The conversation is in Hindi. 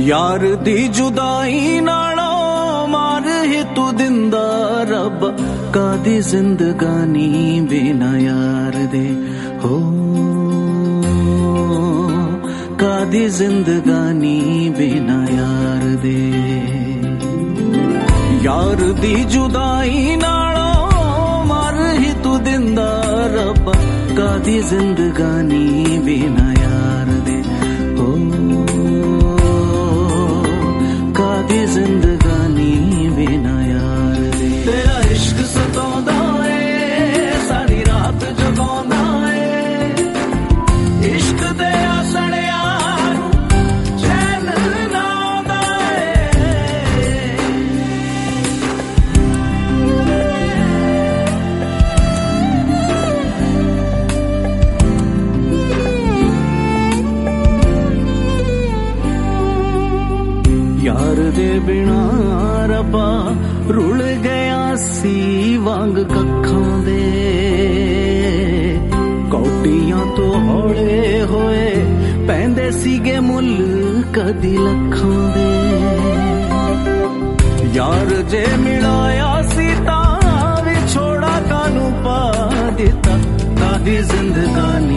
यार दी जुदाई नालों मार ही तू दिंदा रब कादी जिंदगानी बिना यार दे हो कादी जिंदगानी बिना यार दे यार दी जुदाई नालों मार ही तू दिंदा रब कादी जिंदगानी बिना यार दे हो कादी जिंदगानी बिना यार दे तेरा इश्क सतांदा है सारी रात जगांदा है इश्क दे आसने चैन ना आंदा यार दे बिना रब्बा रुल गया सी वांग कखां दे कौटियां तो हौले होए पैंदे सीगे मुल कदी लखां दे यार जे मिलाया सी तां विछोड़ा कानू पा दिता कादी जिंदगानी